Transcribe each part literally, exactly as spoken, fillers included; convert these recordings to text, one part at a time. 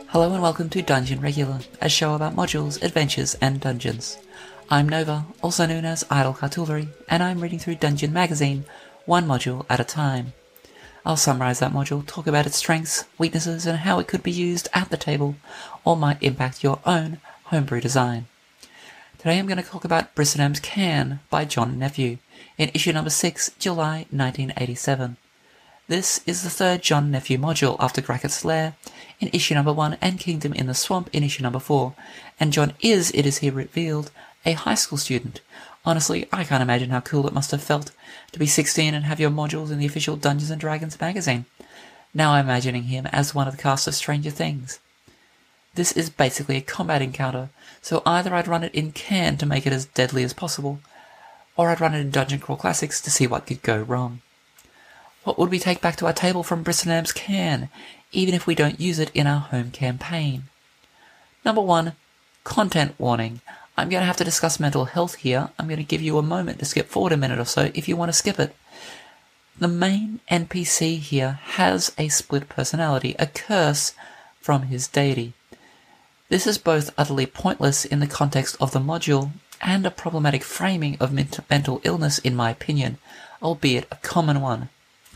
Hello and welcome to Dungeon Regular, a show about modules, adventures, and dungeons. I'm Nova, also known as Idle Cartillery, and I'm reading through Dungeon Magazine, one module at a time. I'll summarise that module, talk about its strengths, weaknesses, and how it could be used at the table, or might impact your own homebrew design. Today I'm going to talk about Brissonam's Cairn by John Nephew, in issue number six, July nineteen eighty-seven. This is the third John Nephew module after Grackett's Lair in issue number one and Kingdom in the Swamp in issue number four, and John is, it is here revealed, a high school student. Honestly, I can't imagine how cool it must have felt to be sixteen and have your modules in the official Dungeons and Dragons magazine. Now I'm imagining him as one of the cast of Stranger Things. This is basically a combat encounter, so either I'd run it in Cairn to make it as deadly as possible, or I'd run it in Dungeon Crawl Classics to see what could go wrong. What would we take back to our table from Brissonam's Cairn, even if we don't use it in our home campaign? Number one, content warning. I'm going to have to discuss mental health here. I'm going to give you a moment to skip forward a minute or so if you want to skip it. The main N P C here has a split personality, a curse from his deity. This is both utterly pointless in the context of the module and a problematic framing of mental illness in my opinion, albeit a common one.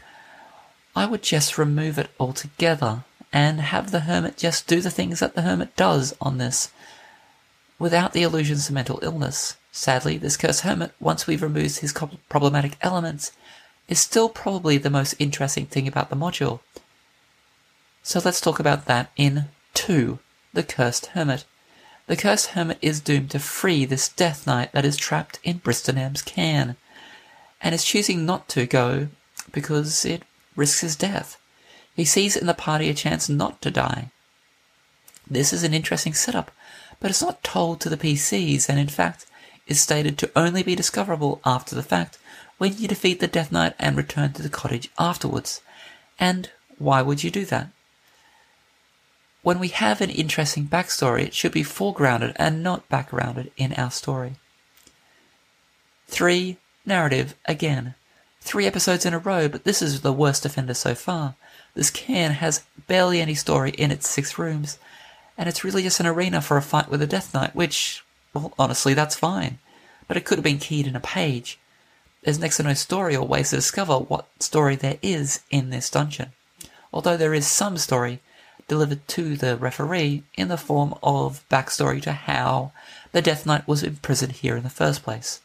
I would just remove it altogether and have the hermit just do the things that the hermit does on this, without the allusions to mental illness. Sadly, this cursed hermit, once we've removed his problematic elements, is still probably the most interesting thing about the module. So let's talk about that in two, the Cursed Hermit. The Cursed Hermit is doomed to free this Death Knight that is trapped in Brissonam's Cairn, and is choosing not to go because it risks his death. He sees in the party a chance not to die. This is an interesting setup, but it's not told to the P Cs, and in fact is stated to only be discoverable after the fact when you defeat the Death Knight and return to the cottage afterwards. And why would you do that? When we have an interesting backstory, it should be foregrounded and not backgrounded in our story. Three, narrative again. Three episodes in a row, but this is the worst offender so far. This cairn has barely any story in its six rooms, and it's really just an arena for a fight with a Death Knight, which, well, honestly, that's fine. But it could have been keyed in a page. There's next to no story or ways to discover what story there is in this dungeon, although there is some story delivered to the referee in the form of backstory to how the Death Knight was imprisoned here in the first place.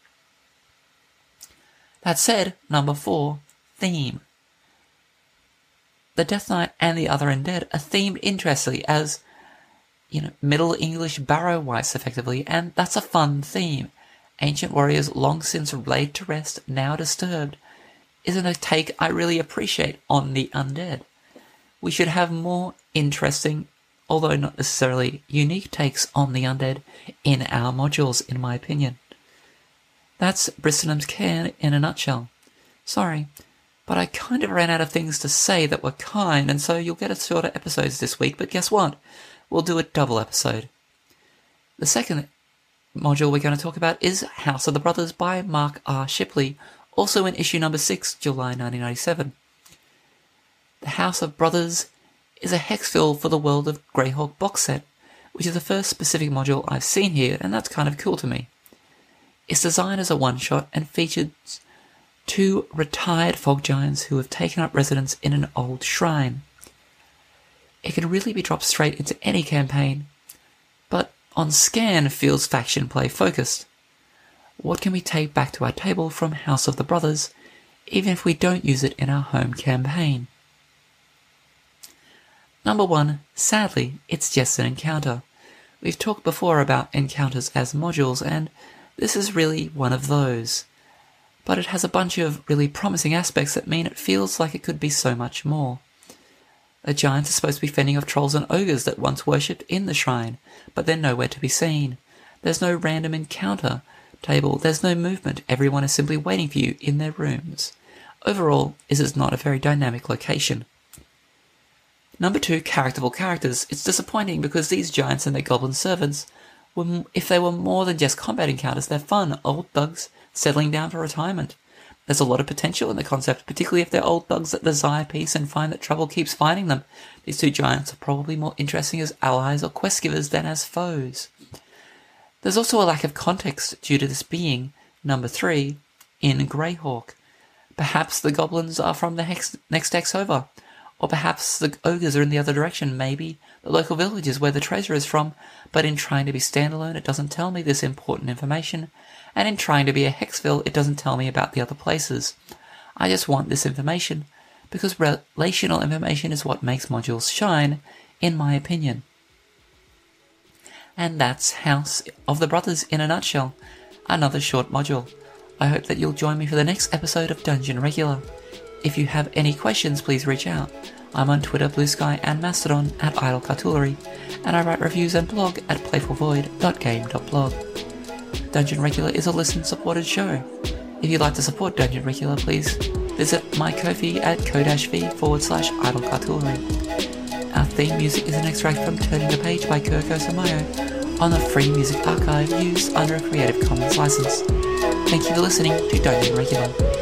That said, number four, theme. The Death Knight and the other undead are themed interestingly as, you know, Middle English barrow wights effectively, and that's a fun theme. Ancient warriors long since laid to rest, now disturbed, isn't a take I really appreciate on the undead. We should have more interesting, although not necessarily unique takes on the undead in our modules, in my opinion. That's Brissonam's Cairn in a nutshell. Sorry, but I kind of ran out of things to say that were kind, and so you'll get a shorter episodes this week, but guess what? We'll do a double episode. The second module we're going to talk about is House of the Brothers by Mark R. Shipley, also in issue number six, July nineteen ninety-seven. The House of Brothers is a hexfill for the World of Greyhawk box set, which is the first specific module I've seen here, and that's kind of cool to me. It's designed as a one-shot and features two retired fog giants who have taken up residence in an old shrine. It can really be dropped straight into any campaign, but on scan feels faction play focused. What can we take back to our table from House of the Brothers, even if we don't use it in our home campaign? Number one, sadly, it's just an encounter. We've talked before about encounters as modules, and this is really one of those. But it has a bunch of really promising aspects that mean it feels like it could be so much more. The giants are supposed to be fending off trolls and ogres that once worshipped in the shrine, but they're nowhere to be seen. There's no random encounter table, there's no movement, everyone is simply waiting for you in their rooms. Overall, this is not a very dynamic location. Number two, characterful characters. It's disappointing because these giants and their goblin servants, were, if they were more than just combat encounters, they're fun, old thugs, settling down for retirement. There's a lot of potential in the concept, particularly if they're old thugs that desire peace and find that trouble keeps finding them. These two giants are probably more interesting as allies or quest givers than as foes. There's also a lack of context due to this being, number three, in Greyhawk. Perhaps the goblins are from the hex- next X over, or perhaps the ogres are in the other direction. Maybe the local village is where the treasure is from, but in trying to be standalone it doesn't tell me this important information, and in trying to be a Hexville it doesn't tell me about the other places. I just want this information, because relational information is what makes modules shine, in my opinion. And that's House of the Brothers in a nutshell. Another short module. I hope that you'll join me for the next episode of Dungeon Regular. If you have any questions, please reach out. I'm on Twitter, Blue Sky, and Mastodon at Idle Cartulary, and I write reviews and blog at playfulvoid dot game dot blog. Dungeon Regular is a listener-supported show. If you'd like to support Dungeon Regular, please visit my Ko-fi at ko-fi forward slash Idle Cartulary. Our theme music is an extract from Turning the Page by Kurko Samayo on the Free Music Archive used under a Creative Commons license. Thank you for listening to Dungeon Regular.